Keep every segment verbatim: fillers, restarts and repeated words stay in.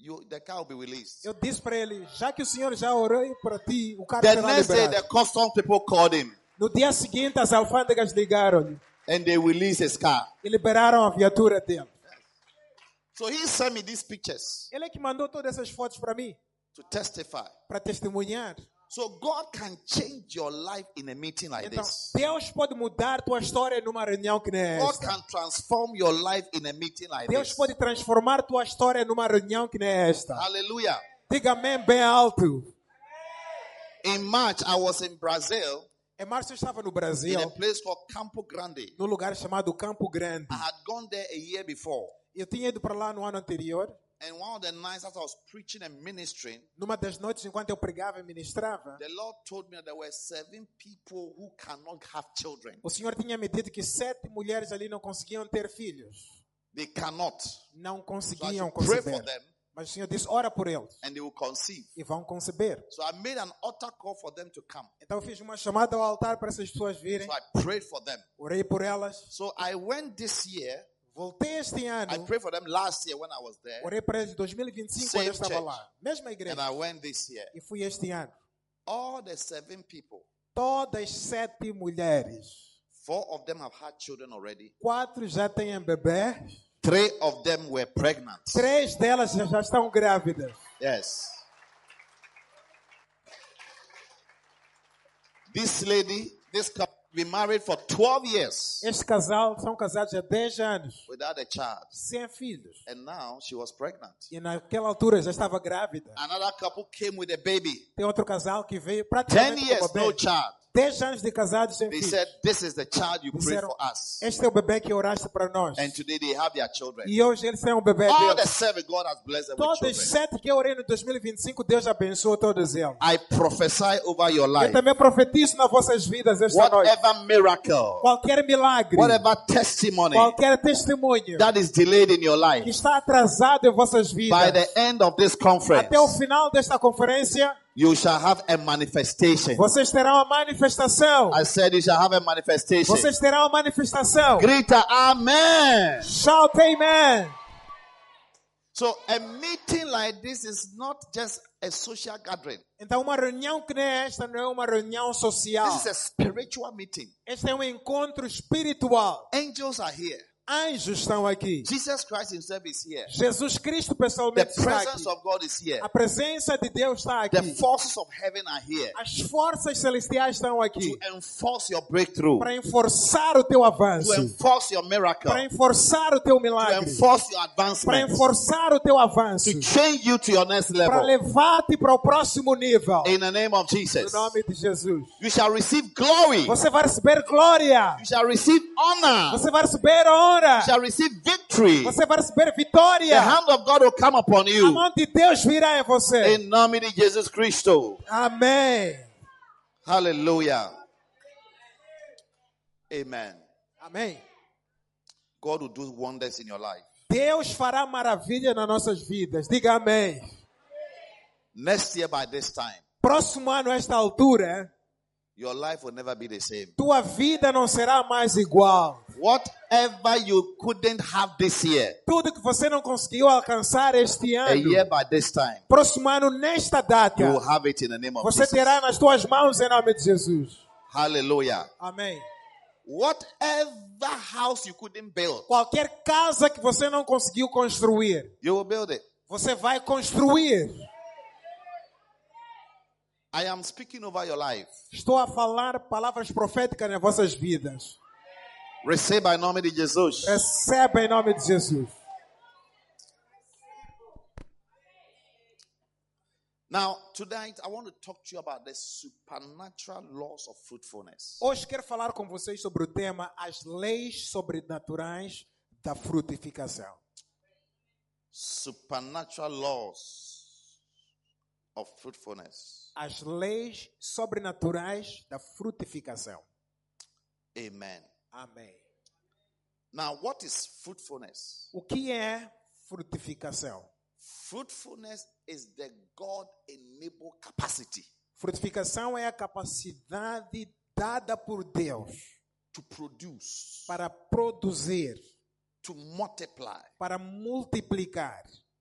you, the car will be released. Eu disse para ele, já que o Senhor já orou para ti, o carro The será next day, liberado. the custom people called him No dia seguinte, as alfândegas ligaram-lhe and they released his car. e liberaram a viatura dele. So he sent me these pictures Ele é que mandou todas essas fotos para mim, to testify. para testemunhar. So God can change your life in a meeting like Então, this. Deus pode mudar tua história numa reunião que nem God esta. can transform your life in a meeting like Deus this. pode transformar tua história numa reunião que nem esta. Hallelujah. Diga amém bem alto. In March, I was in Brazil Em março eu estava no in Brasil, a place called Campo Grande. num lugar chamado Campo Grande. I had gone there a year before. Eu tinha ido para lá no ano anterior. And one of the nights as I was preaching and ministering, Numa das noites, enquanto eu pregava e ministrava, the Lord told me that there were seven people who cannot have children. o Senhor tinha me dito que sete mulheres ali não conseguiam ter filhos. They cannot. Não So I conseguiam should pray for conceber. them Mas o Senhor disse, ora por eles. and they will conceive. E vão conceber. So I made an altar call for them to come. Então eu fiz uma chamada ao altar para essas pessoas virem. So I prayed for them. Orei por elas. So I went this year. Voltei este I ano. prayed for them last year when I was there. Orei para eles em dois mil e vinte e cinco, quando eu Same estava church. lá. Mesma And igreja. I went this year. E fui este ano. All the seven people, Todas sete mulheres. four of them have had children already. Quatro já têm bebê. Three of them were pregnant. Três delas já já estão grávidas. Yes. This lady, this couple, been married for twelve years Este casal são casados há dez anos. without a child. Sem filhos. And now she was pregnant. E naquela altura já estava grávida. Another couple came with a baby. Tem outro casal que veio Ten praticamente years, com no bebê. child. Dez anos de casados sem They filhos. said, this is the child you prayed Disseram, for us. este é o bebê que oraste para nós. And today they have their children. E hoje eles têm um bebê All the deles. seven, God has blessed them with Todos children. os sete que eu orei no dois mil e vinte e cinco, Deus abençoou todos eles. I prophesy over your Eu life. também profetizo nas vossas vidas esta noite. Whatever miracle, Qualquer milagre, whatever testimony qualquer testemunho that is delayed in your que life, está atrasado em vossas by vidas, the end of this conference, até o final desta conferência, you shall have a manifestation. vocês terão a manifestação. I said you shall have a manifestation. Vocês terão a manifestação. Grita, Amen. Shout amen. So a meeting like this is not just a social gathering. Então uma reunião que nem esta não é uma reunião social. This is a spiritual meeting. Este é um encontro espiritual. Angels are here. Anjos estão aqui. Jesus Christ himself is here. Jesus Cristo The pessoalmente está presence aqui. of God is here. A presença de Deus está The aqui. forces of heaven are here As forças celestiais estão aqui to enforce your breakthrough, para enforçar o teu avanço, to enforce your miracle, para enforçar o teu to milagre, enforce your para advancement, enforçar o teu avanço, to change you to your next para level. levar-te para o próximo nível. In the name of No Jesus, nome de Jesus. you shall receive glory. Você vai receber glória. You shall receive honor. Você vai receber honra. You shall receive victory. Você vai receber The vitória. hand of God will come upon A you. mão de Deus virá em você. In nome de Jesus Cristo. Amém. Hallelujah. Amen. Amém. God will do wonders in your life. Deus fará maravilha nas nossas vidas. Diga amém. Next year by this time, Próximo ano, a esta altura, your life will never be the same. tua vida não será mais igual. Whatever you couldn't have this year, Tudo que você não conseguiu alcançar este a year ano, by this time, próximo ano, nesta data, you will have it in the name of você Jesus. terá nas tuas mãos em nome de Jesus. Hallelujah. Amém. Whatever house you couldn't build, Qualquer casa que você não conseguiu construir, you will build it. você vai construir. I am speaking over your life. Estou a falar palavras proféticas nas vossas vidas. Receive by nome de Jesus. Receba em nome de Jesus. Now, tonight I want to talk to you about the supernatural laws of fruitfulness. Hoje quero falar com vocês sobre o tema as leis sobrenaturais da frutificação. Supernatural laws of fruitfulness. As leis sobrenaturais da frutificação. Amen. Amém. Now, what is fruitfulness? O que é frutificação? Fruitfulness is the God-enabled capacity Frutificação é a capacidade dada por Deus to produce, para produzir, to multiply, para multiplicar,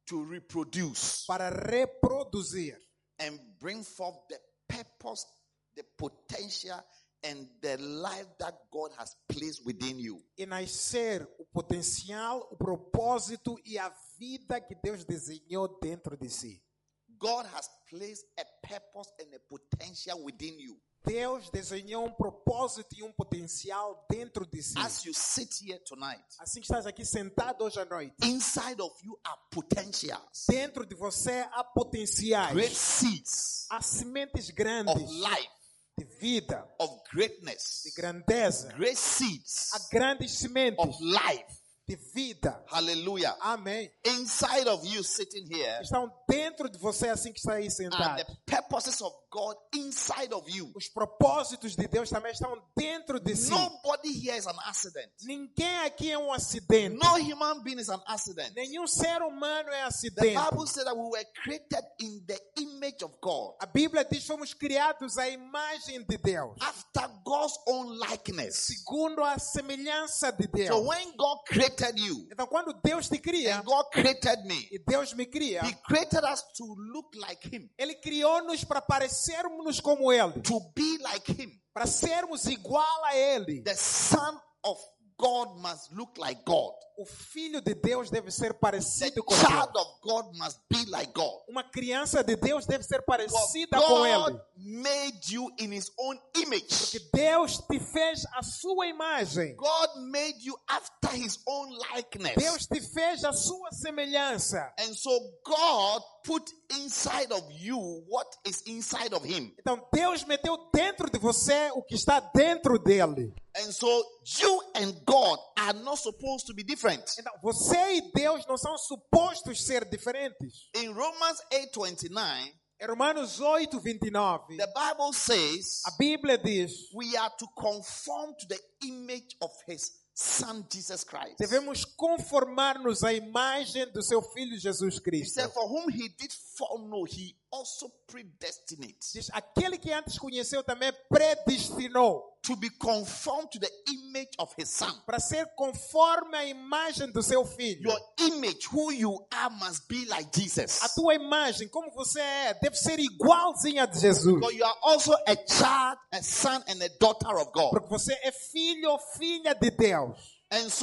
to reproduce para reproduzir and bring forth the purpose, the potential, and the life that God has placed within you. e nascer o potencial, o propósito e a vida que Deus desenhou dentro de si. God has placed a purpose and a potential within you. Deus desenhou um propósito e um potencial dentro de si. As you sit here tonight, Assim que estás aqui sentado hoje à noite, inside of you are potentials, dentro de você há potenciais, great seeds há sementes of grandes life, de vida, of greatness, de grandeza. great seeds Há grandes sementes of life. de vida. Hallelujah. Amém. Inside of you sitting here Estão dentro de você assim que está aí are sentado. the purposes of God inside of you. Os propósitos de Deus também estão dentro de si. Nobody here is an accident. Ninguém aqui é um acidente. No human being is an accident. Nenhum ser humano é The acidente. Bible said that we were created in the image of God, A Bíblia diz que fomos criados à imagem de Deus, after God's own likeness. segundo a semelhança de So Deus. when God created you Então, quando Deus te cria, and God created me, e Deus me cria, He created us to look like Him, Ele criou-nos para parecermos como Ele, to be like Him. para sermos igual a Ele. The Son of God must look like God. O Filho de Deus deve ser The parecido com child Deus. of God must be like God. Uma criança de Deus deve ser Because parecida com Ele. God made you in His own image. Porque Deus te fez a sua imagem. God made you after His own likeness. Deus te fez a sua semelhança. And so God put inside of you what is inside of Him. Então Deus meteu dentro de você o que está dentro dele. And so you and God are not supposed to be different. Então você e Deus não são supostos ser diferentes. In Romans eight twenty-nine, Em Romanos oito, vinte e nove, the Bible says a Bíblia diz: we are to conform to the image of His Son Jesus Christ. devemos conformar-nos à imagem do seu Filho Jesus He Cristo. said, for whom He did foreknow, He also predestinate Diz, aquele que antes conheceu também predestinou to be conformed to the image of His Son. para ser conforme a imagem do seu Filho. Your image, who you are, must be like Jesus. A tua imagem, como você é, deve ser igualzinha a de Jesus. So you are also a child, a son, and a daughter of God. Porque você é filho ou filha de Deus. And so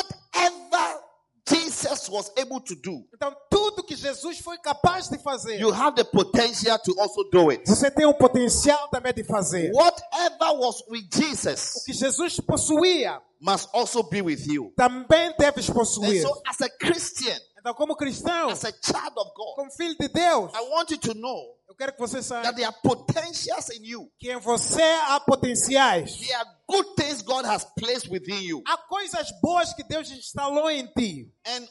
whatever Jesus was able to do, Então, tudo que Jesus foi capaz de fazer, you have the potential to also do it. você tem o potencial também de fazer. Whatever was with O Jesus que Jesus possuía, must also be with you. também deves And possuir. so as a Christian, Então, como cristão, as a child of God, como filho de Deus, I want you to know eu quero que você that saiba there are potentials in you. que em você há potenciais. There are good things God has placed within you. Há coisas boas que Deus instalou em ti. And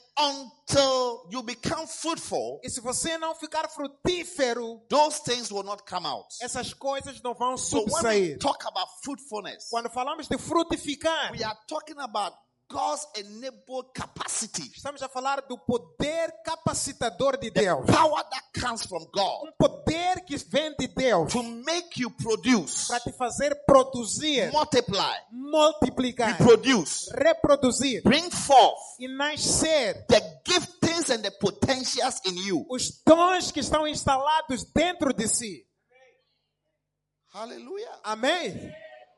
until you become fruitful, E se você não ficar frutífero, those things will not come out. essas coisas não vão So when we subsair. talk about fruitfulness, Quando falamos de frutificar, we are talking about God's enabled capacity. estamos a falar do poder capacitador de The Deus. power that comes from God Um poder que vem de Deus to make you produce, para te fazer produzir, multiply, multiplicar, reproduce, reproduzir bring forth e nascer the giftings and the potentials in you. os dons que estão instalados dentro de si. Hallelujah. Amém?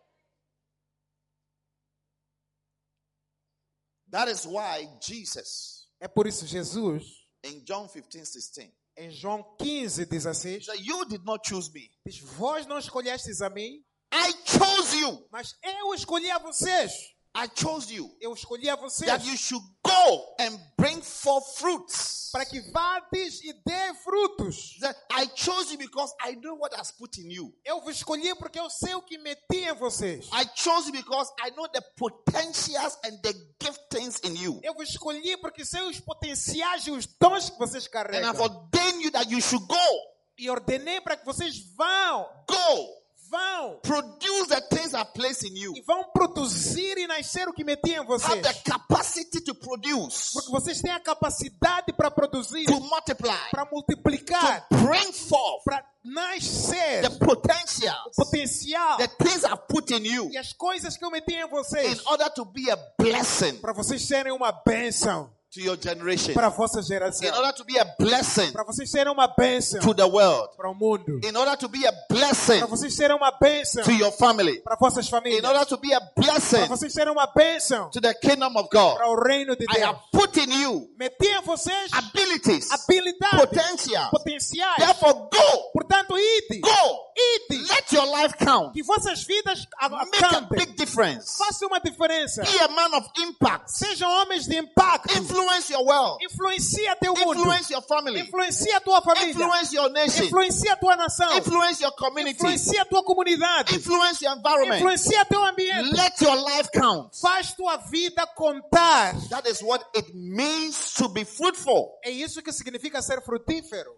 That is why Jesus, É por isso Jesus, in John fifteen sixteen, em João quinze, dezesseis, said, you did not choose me. diz, vós não escolhestes a mim, I chose you. mas eu escolhi a vocês. I chose you. Eu escolhi a vocês That you should go and bring forth fruits. para que vades e dê frutos. That I chose you because I know what has put in you. Eu vos escolhi porque eu sei o que meti em vocês. I chose you because I know the potentials and the giftings in you. Eu vos escolhi porque sei os potenciais e os dons que vocês And carregam. I've ordained you that you should go. E ordenei para que vocês vão, Go. vão, Produce the things I place in you. e vão produzir e nascer o que meti em Have vocês. the capacity to produce, Porque vocês têm a capacidade para produzir, to multiply, para multiplicar, to bring forth para nascer the potentials, o potencial the things I've put in you, e as coisas que eu meti em in vocês, order to be a blessing para vocês serem uma bênção to your generation. para a vossa In geração. order to be a blessing Para vocês serem uma bênção to the world. para o mundo. In order to be a blessing Para vocês serem uma bênção to your family. para vossas In famílias. order to be a Para blessing vocês serem uma bênção to the kingdom of God. para o reino de I Deus. have put in you Meti em vocês abilities, habilidades, potential. potenciais. Therefore, go. Portanto, ide. Go. Ide. Let your life count. Que vossas vidas a- a- Make a cantem. big difference. Faça uma diferença. Be a man of impact. Sejam homens de impacto. Influence your world. Influencia teu mundo. Influence your family. Influencia a tua família. Influence your nation. Influencia a tua nação. Influence your community. Influencia a tua comunidade. Influence your environment. Influencia teu ambiente. Let your life count. Faz tua vida contar. That is what it means to be fruitful. É isso que significa ser frutífero.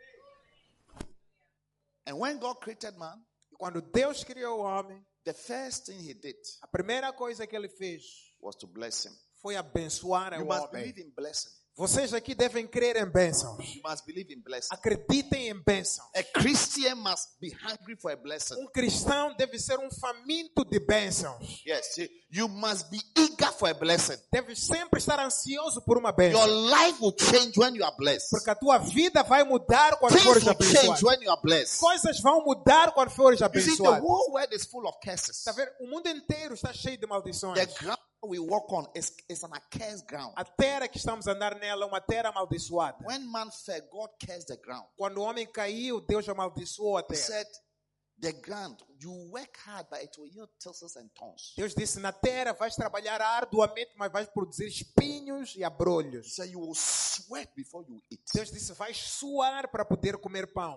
And when God created man, E quando Deus criou o homem, the first thing he did a primeira coisa que ele fez was to bless him. foi abençoar You o must homem. believe in blessing. Vocês aqui devem crer em bênçãos. You must believe in blessing. Acreditem em bênçãos. A Christian must be hungry for a blessing. Um cristão deve ser um faminto de bênçãos. Yes, you- you must be eager for a blessing. Deve sempre estar ansioso por uma Your bênção. life will change when you are blessed. Porque a tua vida vai mudar quando Things fores will change abençoado. when you are blessed. Coisas vão mudar quando fores You see, the abençoado. whole world is full of curses. Tá vendo? O mundo inteiro está cheio de maldições. The ground we walk on is, is an accursed ground. A terra que estamos a andar nela é uma terra amaldiçoada. When man fell, God cursed the ground. Quando o homem caiu, Deus amaldiçoou a He terra. said, the ground, you work hard, but it will yield thistles and thorns. Deus disse, na terra vais trabalhar arduamente, mas vais produzir espinhos e He abrolhos. said, you will sweat before you eat. Deus disse, vais suar para poder comer pão.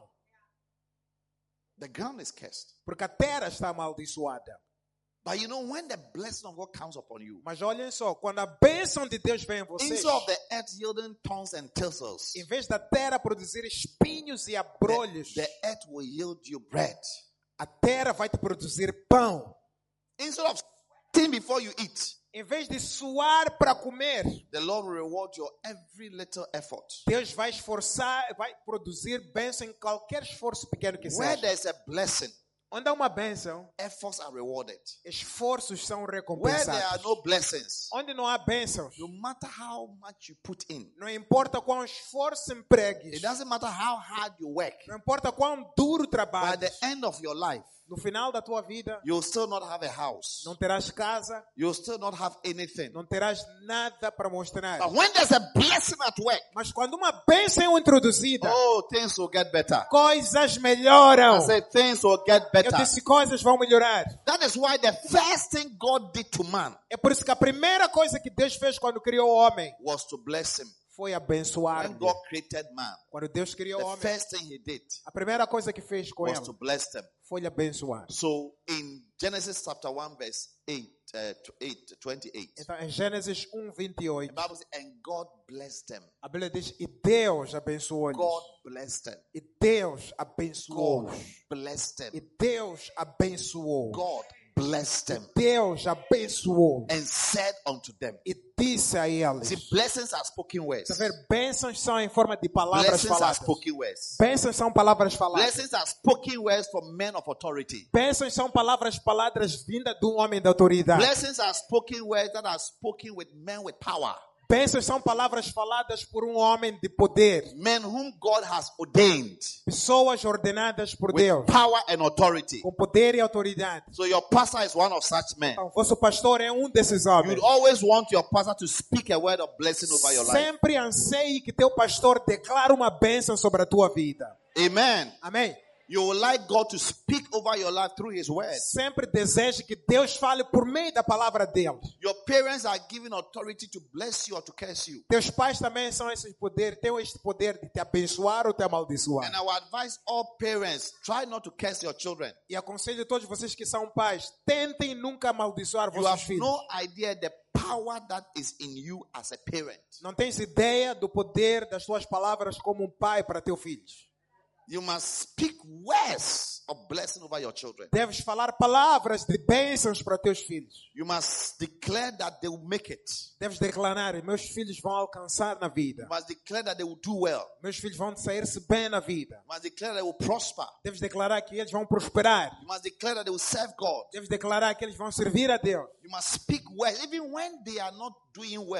The ground is cursed. Porque a terra está amaldiçoada. But you know, when the blessing of God comes upon you, Mas olhem só, quando a bênção de Deus vem em vocês, instead of the earth yielding thorns and thistles, em vez da terra produzir espinhos e abrolhos, the earth will yield you bread. a terra vai te produzir pão. Instead of sweating before you eat, Em vez de suar para comer, the Lord will reward your every little effort. Deus vai esforçar, vai produzir bênção em qualquer esforço pequeno que Where seja. there's a blessing, Onde há uma bênção, efforts are rewarded. esforços são Where there are recompensados. no blessings, Onde não há bênçãos, no matter how much you put in, não importa quão esforço it empregues, doesn't matter how hard you work, não importa quão duro by trabalhes, the end of your life, no final da tua vida, you'll still not have a house. não terás casa, You'll still not have anything. não terás nada para mostrar. But when there's a blessing at work, Mas quando uma bênção é introduzida, oh, things will get better. coisas melhoram. I said things will get Eu better. disse, coisas vão melhorar. That is why the first thing God did to man É por isso que a primeira coisa que Deus fez quando criou o homem was to bless him. foi abençoar. When God created man, Quando Deus criou o the homem, first thing he did a primeira coisa que fez com was ele to bless them. foi lhe abençoar. So in Genesis chapter one, verse eight, uh, to eight, twenty-eight, Então, em Gênesis um, vinte e oito, the Bible says, and God blessed them. a Bíblia diz, e Deus abençoou-lhes. God blessed them. E Deus abençoou. God blessed them. E Deus abençoou. God blessed them Deus abençoou. and said unto them. E disse a eles. See, blessings are spoken words. Tá vendo? Bênçãos são em forma de palavras Blessings are faladas. spoken words. Bênçãos são palavras faladas. Blessings are spoken words from men of authority. Bênçãos são palavras faladas vindas de um homem de autoridade. Blessings are spoken words that are spoken with men with power. Bênçãos são palavras faladas por um homem de poder. Men whom God has ordained Pessoas ordenadas por with Deus. power and authority. Com poder e autoridade. So your pastor is one of such men. Então, vosso pastor é um desses homens. You'd always want your pastor to speak a word of blessing over your life. Sempre anseie que teu pastor declare uma bênção sobre a tua vida. Amen. Amém? You would like God to speak over your life through His word. Sempre deseje que Deus fale por meio da palavra dele. Your parents are given authority to bless you or to curse you. Teus pais também são esse poder, têm este poder de te abençoar ou te amaldiçoar. And I would advise all parents, try not to curse your children. E aconselho todos vocês que são pais, tentem nunca amaldiçoar You vossos have filhos. no idea the power that is in you as a parent. Não tens ideia do poder das tuas palavras como um pai para teus filhos. You must speak words of blessing over your children. Deves falar palavras de bênçãos para teus filhos. You must declare that they will make it. Deves declarar, meus filhos vão alcançar na vida. You must declare that they will do well. Meus filhos vão sair-se bem na vida. You must declare that they will prosper. Deves declarar que eles vão prosperar. You must declare that they will serve God. Deves declarar que eles vão servir a Deus. You must speak words even when they are not doing well.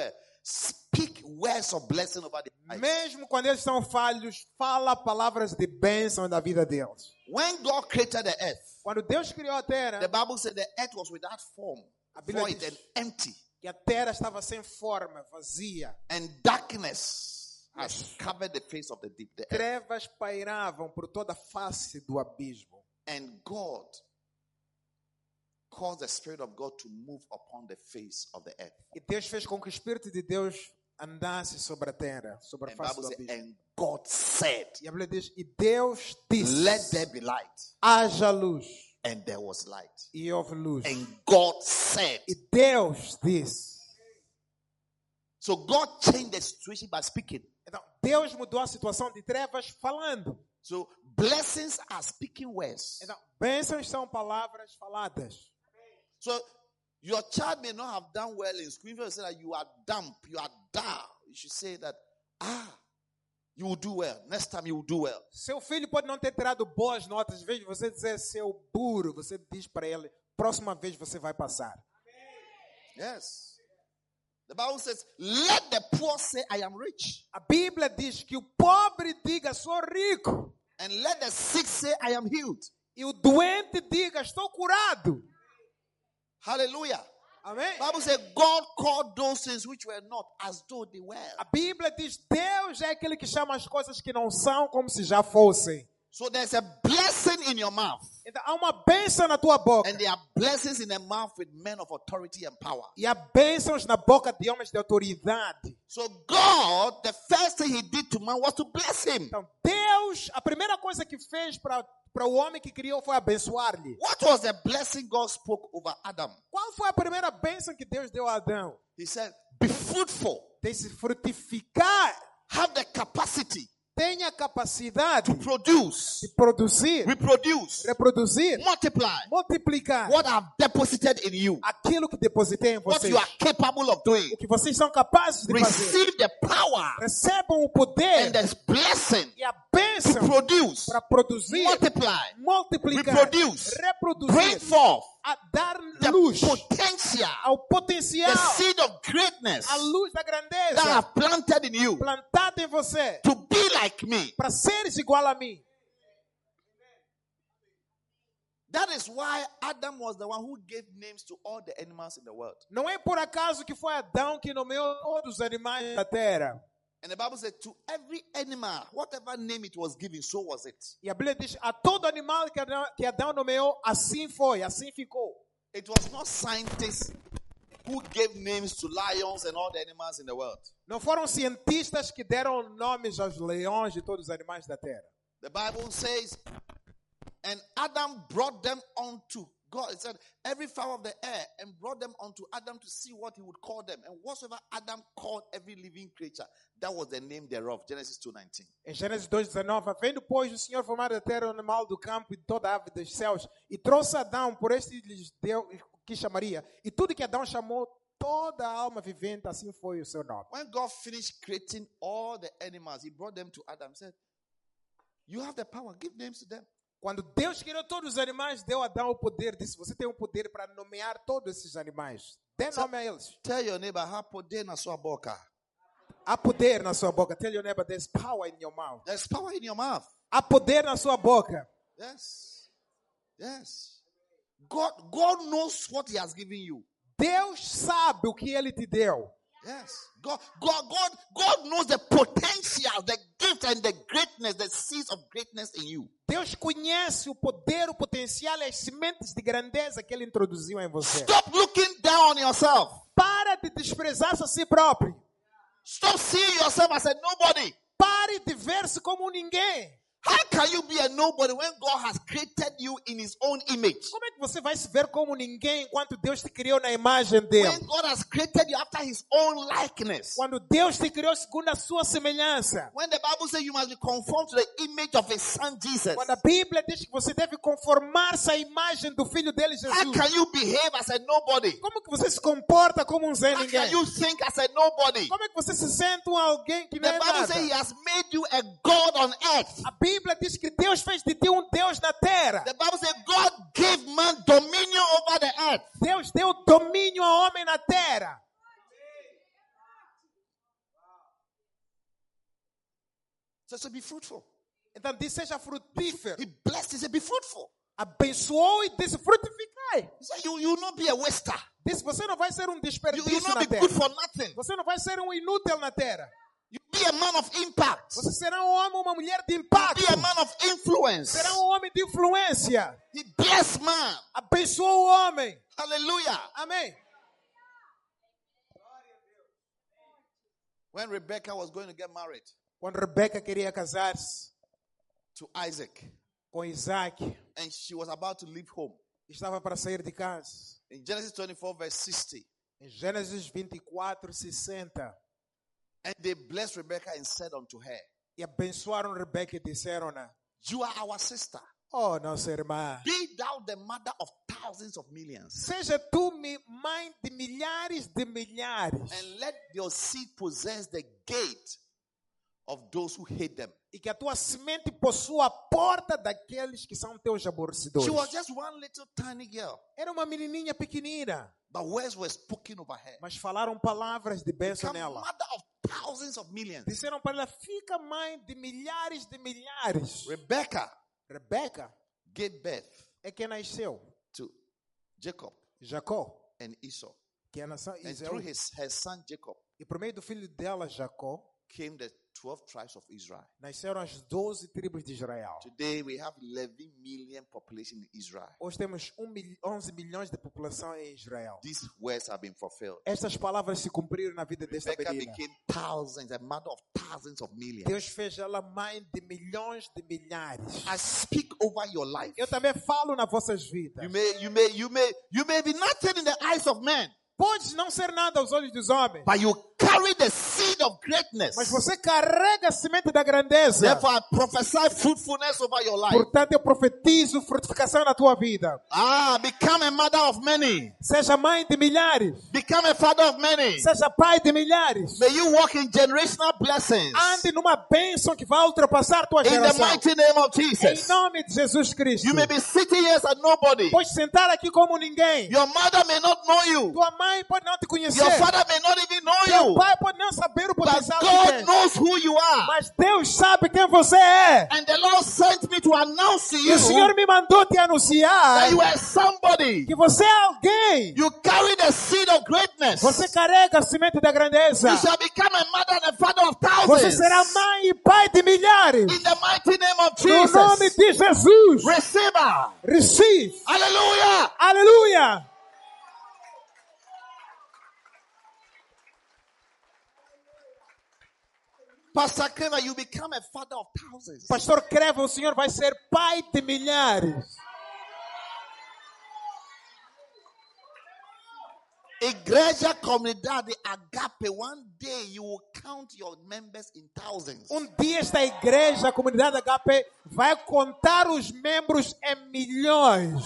speak words of blessing over their lives. Mesmo quando eles são falhos, fala palavras de bênção na vida deles. When God created the earth, Quando Deus criou a terra, the Bible said the earth was without form, A Bíblia void, diz- and empty. que a terra estava sem forma, vazia. And darkness has covered the face of the deep. The earth. Trevas pairavam por toda a face do abismo. And God caused the Spirit of God to move upon the face of the earth. E Deus fez com que o Espírito de Deus andasse sobre a terra, sobre a And the face Bible do said, abismo. and God said, E a Bíblia diz, e Deus disse, let there be light. haja luz. And there was light. E houve luz. And God said. E Deus disse. So God changed the situation by speaking. Então, Deus mudou a situação de trevas falando. So blessings are speaking words. Então, bênçãos são palavras faladas. So your child may not have done well in school. If you say that you are dumb, you are dull, you should say that, ah, you will do well. Next time you will do well. Seu filho pode não ter tirado boas notas. Em vez de você dizer seu burro, você diz para ele, próxima vez você vai passar. Yes. The Bible says, let the poor say, I am rich. A Bíblia diz que o pobre diga, sou rico. And let the sick say, I am healed. E o doente diga, estou curado. Hallelujah. Amém? The Bible says, God called those things which were not as though they were. A Bíblia diz, Deus é aquele que chama as coisas que não são como se já fossem. So there's a blessing in your mouth. Então, há uma bênção na tua boca. And there are blessings in the mouth with men of authority and power. E há bênçãos na boca de homens de autoridade. So God, the first thing he did to man was to bless him. Então, Deus, a primeira coisa que fez para para o homem que criou foi abençoar-lhe. What was the blessing God spoke over Adam? Qual foi a primeira bênção que Deus deu a Adão? He said, be fruitful, De se frutificar, have the capacity tenha capacidade to produce, de produzir, reproduce, reproduzir, multiply multiplicar what I've deposited in you, aquilo que depositei em what vocês. you are capable of doing. O que vocês são capazes de fazer. Receive the power Recebam o poder and the blessing e a to bênção produce, para produzir, multiply, multiplicar, reproduce, bring reproduzir, forth a dar the luz potential, ao potencial, the seed of greatness a luz da that grandeza I've planted in you plantada em você, to be like me. para seres igual a mim. That is why Adam was the one who gave names to all the animals in the world. Não é por acaso que foi Adão que nomeou todos os animais da terra. And the Bible said, to every animal, whatever name it was given, so was it. E a Bíblia diz, a todo animal que Adão, que Adão nomeou, assim foi, assim ficou. It was not scientists who gave names to lions and all the animals in the world. Não foram cientistas que deram nomes aos leões e todos os animais da terra. The Bible says, and Adam brought them unto God. It said, every fowl of the air, and brought them unto Adam to see what he would call them. And whatsoever Adam called every living creature, that was the name thereof. Genesis two nineteen. Em Gênesis dois, dezenove, havendo, pois, o Senhor formado a terra, o animal do campo e toda a ave dos céus, e trouxe Adão, por este lhes deu, que chamaria, e tudo que Adão chamou, toda a alma vivente, assim foi o seu nome. When God finished creating all the animals, he brought them to Adam and said, you have the power, give names to them. Quando Deus criou todos os animais, deu a Adão o poder, disse, você tem o poder para nomear todos esses animais. Dê nome a eles. Tell your neighbor, há poder na sua boca. Há poder na sua boca. Tell your neighbor, there's power in your mouth. There's power in your mouth. Há poder na sua boca. Yes. Yes. God, God knows what he has given you. Deus sabe o que Ele te deu. Yes. God, God, God, God knows the potential, the gift and the greatness, the seeds of greatness in you. Deus conhece o poder, o potencial e as sementes de grandeza que Ele introduziu em você. Stop looking down on yourself. Para de desprezar-se a si próprio. Stop seeing yourself as a nobody. Pare de ver-se como ninguém. How can you be a nobody when God has created you in his own image? Como é que você vai se ver como ninguém enquanto Deus te criou na imagem dele? When God has created you after his own likeness. Quando Deus te criou segundo a sua semelhança. When the Bible says you must be conformed to the image of his son Jesus. Quando a Bíblia diz que você deve conformar-se à imagem do filho dele, How Jesus. can you behave as a nobody? Como que você se comporta como um Zé How Ninguém? can you think as a nobody? Como é que você se sente um alguém que não The é Bible nada? says he has made you a God on earth. A Bíblia diz que Deus fez de ti um Deus na terra. The Bible says God gave man dominion over the earth. Deus deu domínio ao homem na terra. said, so be fruitful. Então disse, seja frutífero. He blessed, he said, be fruitful. Abençoou e disse, frutificai. He said, you, you will not be a waster. Disse, você não vai ser um You, you will desperdício not na be terra. good for nothing. Você não vai ser um inútil na terra. You be a man of impact. Você será um homem, uma mulher de You impacto. be a man of influence. Será um homem de influência. He blessed man. Abençoou o homem. Hallelujah. Amém. When Rebecca was going to get married Quando Rebeca queria casar-se to Isaac, com Isaac, and she was about to leave home, estava para sair de casa. in Genesis twenty-four, verse sixty, Em Gênesis vinte e quatro, sessenta. and they blessed Rebecca and said unto her, E abençoaram Rebeca e disseram-na, you are our sister. oh, nossa irmã, Be thou the mother of thousands of millions, seja tu mi- mãe de milhares de milhares, and let your seed possess the gate of those who hate them. e que a tua semente possua a porta daqueles que são teus aborrecedores. She was just one little tiny girl, Era uma menininha pequenina, but words were spoken over her. mas falaram palavras de bênção Become nela. mother of thousands of millions. Disseram para ela, fica mãe de milhares de milhares. Rebecca Rebeca gave birth é quem nasceu, to Jacob Jacó, and Esau. que é a nação And Israel. through his her son Jacob E por meio do filho dela, Jacó, came the twelve tribes of Israel. nasceram as doze tribos de Israel. Today we have eleven million population in Israel. Hoje temos um mil- onze milhões de população em Israel. These words have been fulfilled. Estas palavras se cumpriram na vida desta Rebecca menina. became thousands, a mother of thousands of millions. Deus fez ela mãe de milhões de milhares. I speak over your life. Eu também falo nas vossas vidas. You may, you may, you may, you may be nothing in the eyes of men, Podes não ser nada aos olhos dos homens, but you carry the seed of greatness. mas você carrega a semente da grandeza. Therefore, I prophesy fruitfulness over your life. Portanto, eu profetizo frutificação na tua vida. Ah, become a mother of many. Seja mãe de milhares. Become a father of many. Seja pai de milhares. May you walk in generational blessings. Ande numa bênção que vai ultrapassar a tua In the geração. mighty name of Em Jesus. nome de Jesus Cristo. You may be sitting here as nobody. Pode sentar aqui como ninguém. Your mother may not know you. Tua mãe pode não te conhecer. Your father may not even know Teu you. pai pode não saber o But potencial que God tem. knows who you are. Mas Deus sabe quem você é. And the Lord sent me to announce to E o Senhor you me mandou te anunciar that you are somebody. que você é alguém. You carry the seed of greatness. Você carrega a semente da grandeza. You shall become a mother and a father of Você thousands. será mãe e pai de milhares. In the mighty name of No nome Jesus. de Jesus. Receive her. Receive. Hallelujah. Aleluia. Pastor Creva, you become a father of thousands. Pastor Creva, o Senhor vai ser pai de milhares. Igreja Comunidade Agape, one day you will count your members in thousands. Um dia esta igreja, a comunidade H P, vai contar os membros em milhões.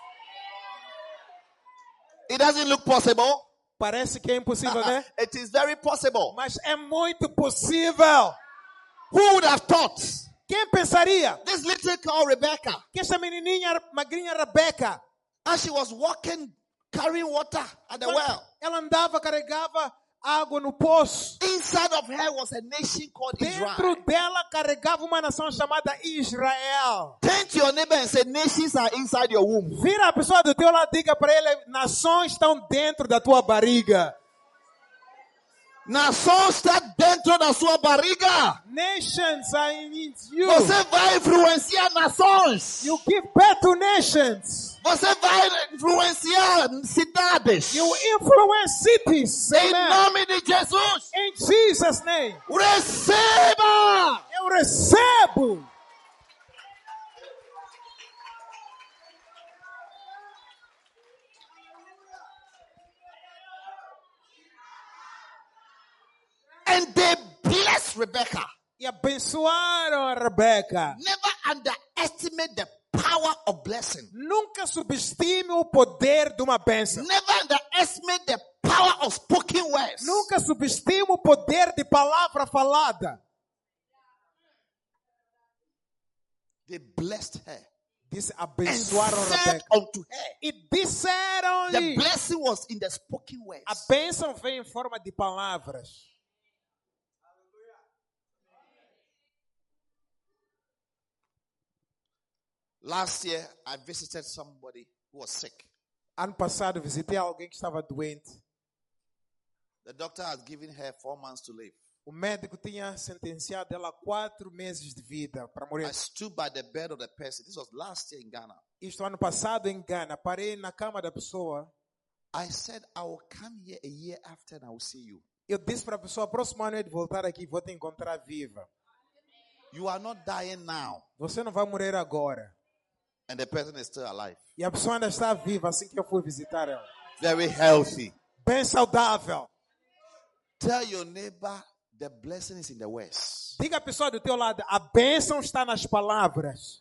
It doesn't look possible. Parece que é impossível, né? It is very possible. Mas é muito possível. Who would have thought Quem pensaria this little girl Rebecca, que essa menininha magrinha Rebeca, as she was walking, carrying water at the well, ela andava, carregava água no poço. inside of her was a nation called Dentro Israel. dela carregava uma nação chamada Israel. Turn to your neighbor and say, nations are inside your womb. Vira a pessoa do teu lado e diga para ele, nações estão dentro da tua barriga. Nação está dentro da sua barriga. Nations are in you. Você vai influenciar nações. You give birth to nations. Você vai influenciar cidades. You influence cities. Em Amen. nome de Jesus. In Jesus' name. Receba. Eu recebo. And they blessed Rebecca. E abençoaram a Rebeca. Never underestimate the power of blessing. Nunca subestime o poder de uma bênção. Never underestimate the power of spoken words. Nunca subestime o poder de palavra falada. They blessed her Disse, and abençoaram said Rebeca. unto her. E disseram The blessing was in the spoken words. a bênção veio em forma de palavras. Last year, I visited somebody who was sick. Ano passado visitei alguém que estava doente. The doctor had given her four months to live. O médico tinha sentenciado ela a quatro meses de vida para I morrer. stood by the bed of the person. This was last year in Ghana. Isto ano passado em Gana. Parei na cama da pessoa. I said, I will come here a year after and I will see you. Eu disse para a pessoa, próximo ano é de voltar aqui, vou te encontrar viva. You are not dying now. Você não vai morrer agora. And the person is still alive. E a pessoa ainda está viva assim que eu fui visitar ela. Very healthy. Bem saudável. Tell your neighbor the blessing is in the words. Diga a pessoa do teu lado, a bênção está nas palavras.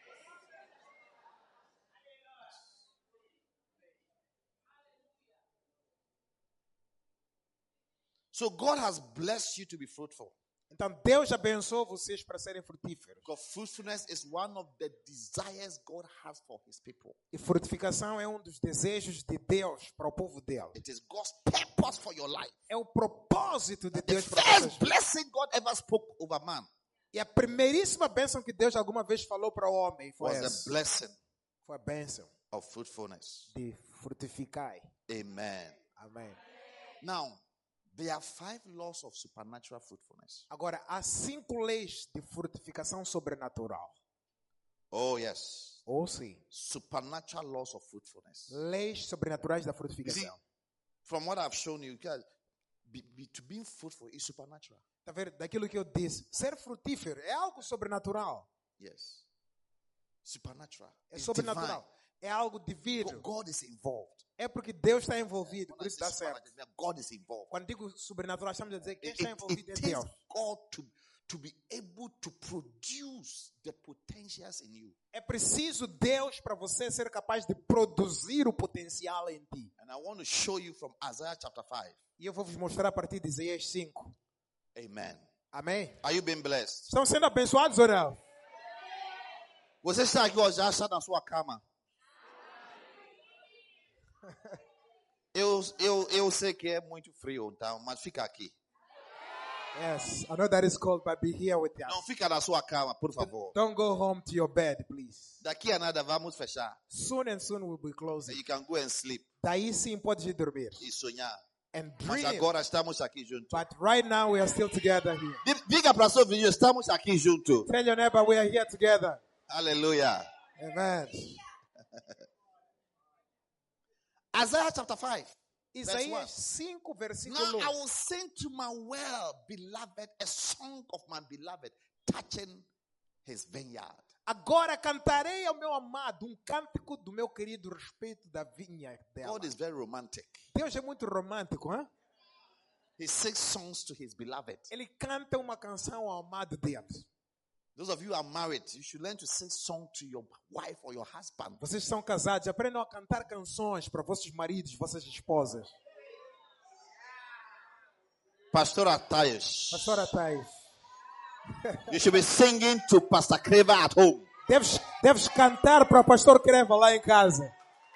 So God has blessed you to be fruitful. Então Deus abençoou vocês para serem frutíferos. Because fruitfulness is one of the desires God has for his people. E frutificação é um dos desejos de Deus para o povo dele. It is God's purpose for your life. É o propósito de The Deus para first vocês. blessing God ever spoke over man E a primeiríssima bênção que Deus alguma vez falou para o homem foi was the essa. blessing Foi a bênção of fruitfulness. de frutificar. Amen. Amém. Now, there are five laws of supernatural fruitfulness. Agora, há cinco leis de frutificação sobrenatural. Oh, yes. Ou sim, Supernatural laws of fruitfulness. leis sobrenaturais da You see, frutificação. from what I've shown you, guys, be, be, to being fruitful is supernatural. Tá vendo? Daquilo que eu disse, ser frutífero é algo sobrenatural. Yes. Supernatural. É It's sobrenatural. divine. É algo Go- divino. God is involved. É porque Deus está envolvido, When por I isso say dá certo. supernatural, God is involved. Quando digo sobrenatural, estamos a dizer que quem It, está it, envolvido é it takes Deus. God to, to be able to produce the potentials in you. É preciso Deus para você ser capaz de produzir o potencial em ti. And I want to show you from Isaiah chapter five. E eu vou vos mostrar a partir de Isaías cinco. Amen. Amém? Are you being blessed? Estão sendo abençoados ou não? Você está aqui hoje, já está na sua cama. Eu, eu, eu sei que é muito frio, então, mas fica aqui. Yes, I know that is cold, but be here with us. Não fica na sua cama, por favor. Don't go home to your bed, please. Daqui a nada vamos fechar. Soon and soon we'll be closing. You can go and sleep Daí sim podes ir dormir. e sonhar. And Mas dream. agora estamos aqui juntos. But right now we are still together here. Di- Diga para seu vizinho, estamos aqui juntos. Tell your neighbor we are here together. Aleluia. Amen. Isaiah chapter five. Isaías cinco, versículo Now I um. will sing to my well beloved a song of my beloved touching his vineyard. Agora cantarei ao meu amado um cântico do meu querido respeito da vinha dela. God is very romantic. Deus é muito romântico, hein? He sings songs to his beloved. Ele canta uma canção ao amado dele. Those of you who are married, you should learn to sing song to your wife or your husband. Vocês são casados, aprendam a cantar canções para vossos maridos, vossas esposas. Pastor Atayas, Pastora Thais, you should be singing to Pastor Creva at home. deves, deves cantar para o pastor Creva lá em casa.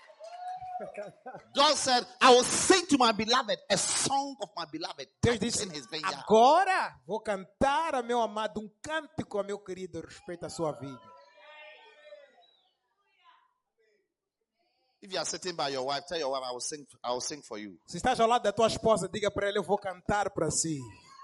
God said, I will sing to my beloved a song of my beloved Deus disse, touching his vineyard. agora vou cantar a meu amado um cântico a meu querido a respeito à sua vida. If you are sitting by your wife, tell your wife, I will sing, I will sing for you. Se estás ao lado da tua esposa, diga para ela, eu vou cantar para si.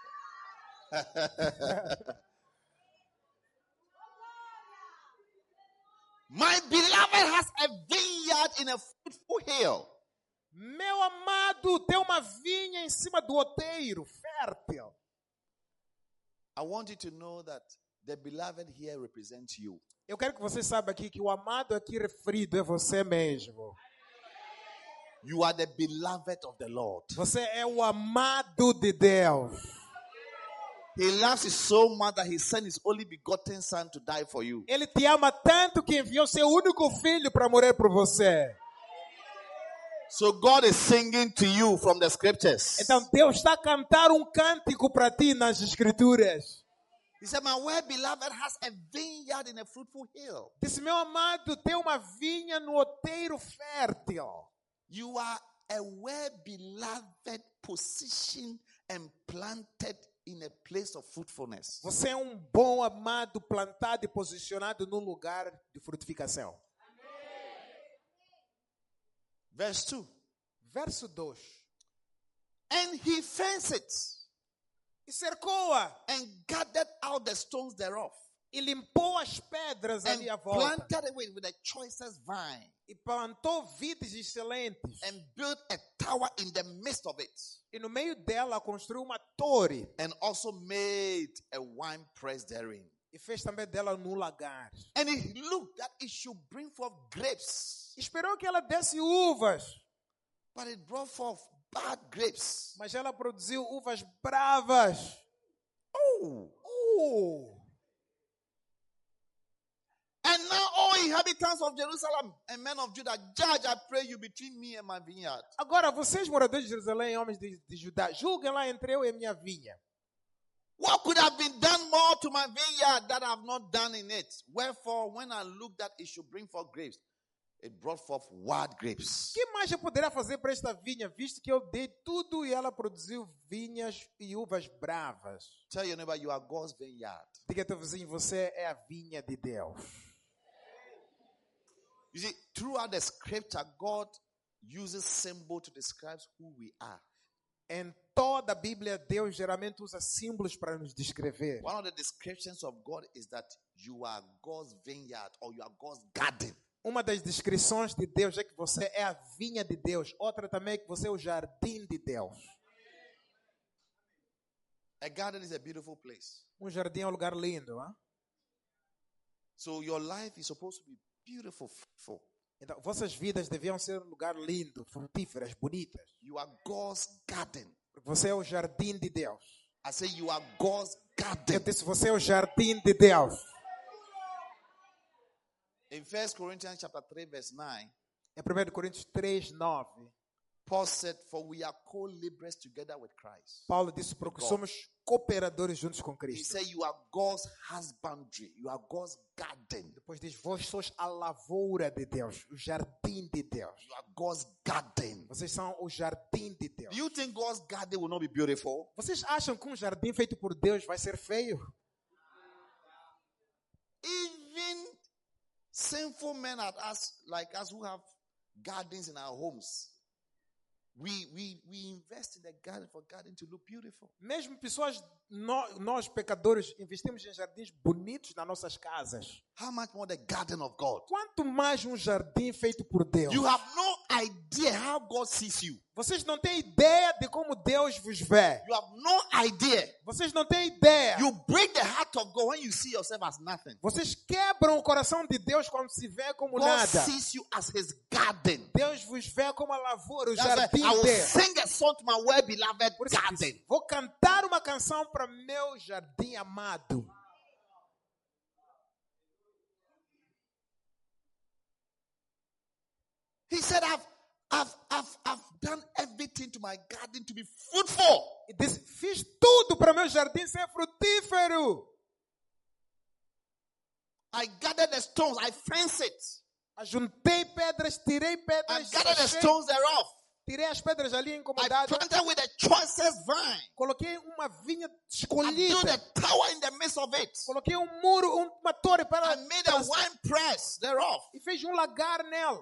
My beloved has a vineyard in a fruitful hill. Meu amado tem uma vinha em cima do outeiro, fértil. I want you to know that the beloved here represents you. Eu quero que você saiba aqui que o amado aqui referido é você mesmo. You are the beloved of the Lord. Você é o amado de Deus. He loves you so much that he sent his only begotten son to die for you. Ele te ama tanto que enviou seu único filho para morrer por você. So God is singing to you from the scriptures. Então Deus está a cantar um cântico para ti nas escrituras. He said, my well beloved has a vineyard in a fruitful hill. Disse, meu amado tem uma vinha no outeiro fértil. You are a well beloved position and planted in a place of fruitfulness. Você é um bom amado plantado e posicionado num lugar de frutificação. Verse two. Verso dois. And he fenced it E cercou-a and gathered out the stones thereof e limpou as pedras and ali à volta. planted it with the choicest vine E plantou vides excelentes. and built a tower in the midst of it E no meio dela construiu uma torre. and also made a wine press therein. E fez também dela num lagar. And he looked that it should bring forth grapes, Esperou que ela desse uvas. but it brought forth bad grapes. Mas ela produziu uvas bravas. Oh. Uh! And now, all inhabitants of Jerusalem and men of Judah, judge, I pray you, between me and my vineyard. Agora, vocês, moradores de Jerusalém, homens de, de Judá, julguem lá entre eu e a minha vinha. What could have been done more to my vineyard that I have not done in it? Wherefore, when I looked that it should bring forth grapes, it brought forth wild grapes. O que mais eu poderia fazer para esta vinha, visto que eu dei tudo e ela produziu vinhas e uvas bravas? Tell your neighbor, you are God's vineyard. Diga ao teu vizinho, você é a vinha de Deus. You see, throughout the scripture, God uses symbol to describe who we are. Em toda a Bíblia, Deus geralmente usa símbolos para nos descrever. One of the descriptions of God is that you are God's vineyard or you are God's garden. Uma das descrições de Deus é que você é a vinha de Deus. Outra também é que você é o jardim de Deus. A garden is a beautiful place. Um jardim é um lugar lindo, hein? So your life is supposed to be beautiful, fruitful. Então, vossas vidas deviam ser um lugar lindo, frutíferas, bonitas. You are God's garden. Porque você é o jardim de Deus. I say you are God's Eu garden. disse, você é o jardim de Deus. In First Corinthians chapter three, verse nine, Em primeira Coríntios três, nove, Paul said, for we are co-laborers together with Christ. Paulo disse, porque somos cooperadores juntos com He Cristo. said, you are God's husbandry. You are God's garden. Depois diz, vós sois a lavoura de Deus, o jardim de Deus. You are God's garden. Vocês são o jardim de Deus. Do you think God's garden will not be beautiful? Vocês acham que um jardim feito por Deus vai ser feio? Even sinful men at us, like us who have gardens in our homes, we, we, we invest in the garden for garden to look beautiful. Mesmo pessoas, nós, nós pecadores, investimos em jardins bonitos nas nossas casas. How much more the garden of God? Quanto mais um jardim feito por Deus. You have no idea how God sees you. Vocês não têm ideia de como Deus vos vê. You have no idea. Vocês não têm ideia. You break the heart of God when you see yourself as nothing. Vocês quebram o coração de Deus quando se vê como God nada. sees you as his garden. Deus vos vê como a lavoura, o That's why jardim I will dele. sing a song to my well-beloved Por isso que garden. disse, vou cantar uma canção para meu jardim amado. He said, I've, I've, I've, I've done everything to my garden to be fruitful. E disse, fiz tudo para meu jardim ser frutífero. I gathered the stones, I fenced it. Ajuntei pedras, tirei I pedras, gathered the achei, stones thereof. tirei as pedras ali I incomodadas, planted with the choicest vine. coloquei uma vinha I built escolhida, a tower in the midst of it. coloquei um muro, um- uma torre para I made a wine press thereof. e fez um lagar nela.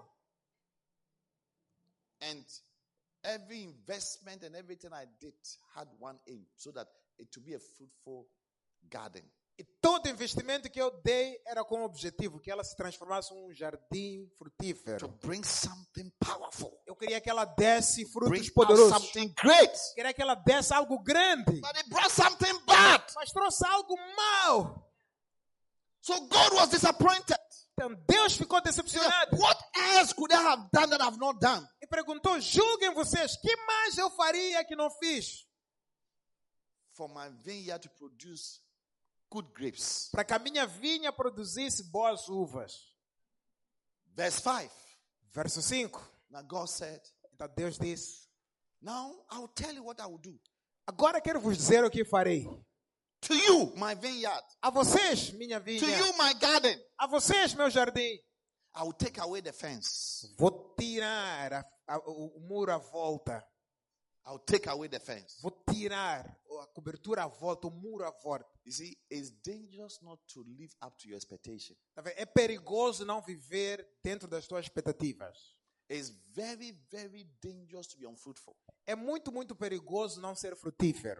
And every investment and everything I did had one aim, so that it to be a fruitful garden. E todo investimento que eu dei era com o objetivo que ela se transformasse em um jardim To frutífero. bring something powerful. Eu queria que ela desse frutos Bring out poderosos. something great. Queria que ela desse algo grande. But it brought something bad. Mas trouxe algo mau. So God was disappointed. Então Deus ficou He said, decepcionado. what else could I have done that I've not done? E perguntou, julguem vocês, que mais eu faria que não fiz? For my vineyard to produce good grapes. Para que a minha vinha produzisse boas uvas. Verse five. Verso cinco. Now God said, Então Deus disse, now I'll tell you what I will do. agora quero vos dizer o que farei. To you, my vineyard. A vocês, minha To vinha. you, my garden. A vocês, meu jardim. I will take away the fence. Vou tirar a- a- o, o muro à volta. I'll take away the fence. Vou tirar a cobertura à volta, o muro à volta. You see, it's dangerous not to live up to your expectation. Tá vendo? É perigoso não viver dentro das tuas expectativas. It's very, very dangerous to be unfruitful. É muito, muito perigoso não ser frutífero.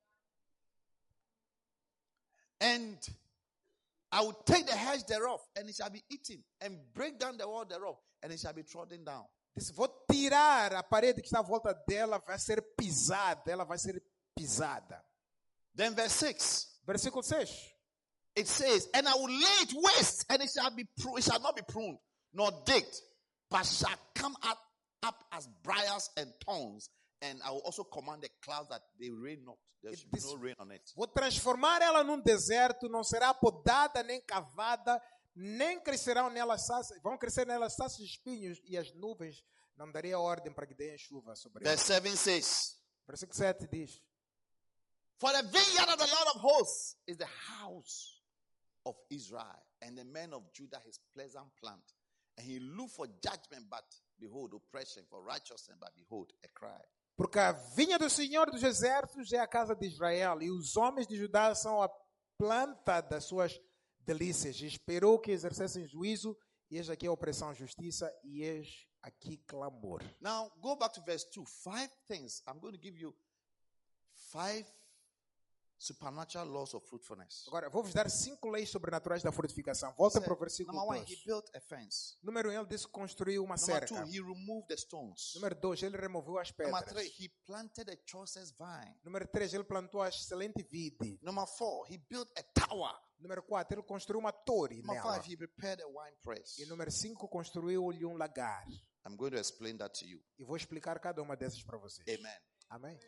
And I will take the hedge thereof, and it shall be eaten, and break down the wall thereof, and it shall be trodden down. Disse, vou tirar a parede que está à volta dela, vai ser pisada, ela vai ser pisada. Then verse six, Versículo seis. it says, and I will lay it waste, and it shall be pru- it shall not be pruned, nor digged, but shall come up, up as briars and thorns. And I will also command the clouds that they rain not. There should be no rain on it. Vou transformar ela num deserto, não será podada nem cavada, nem crescerão nela sasas, vão crescer nela sasas de espinhos, e as nuvens não daria ordem para que deem chuva sobre ela. Verse seven says, Versículo sete diz: for the vineyard of the Lord of hosts is the house of Israel, and the men of Judah his pleasant plant. And he looked for judgment, but behold, oppression, for righteousness, but behold, a cry. Porque a vinha do Senhor dos Exércitos é a casa de Israel, e os homens de Judá são a planta das suas delícias. E esperou que exercessem juízo, e eis aqui a opressão, justiça, e eis aqui clamor. Now, go back to verse two. Five things. I'm going to give you five supernatural laws of fruitfulness. Agora, vou vos dar cinco leis sobrenaturais da frutificação. Voltem para o versículo Number one, he dois. built a fence. Número um, ele disse que construiu uma Number two, cerca. he removed the stones. Número dois, ele removeu as Number pedras. three, he planted the choicest vine. Número três, ele plantou a excelente vide. Number four, he built a tower. Número quatro, ele construiu uma torre Number nela. five, he prepared a wine press. E número cinco, construiu-lhe um lagar. I'm going to explain that to you. E vou explicar cada uma dessas para vocês. Amen. Amém?